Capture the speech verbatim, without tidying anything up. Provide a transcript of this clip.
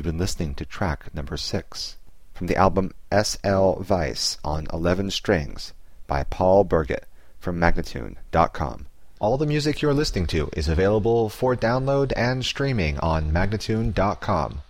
you've been listening to track number six from the album S L Weiss on eleven strings by Paul Burgett from Magnatune dot com. All the music you're listening to is available for download and streaming on Magnatune dot com.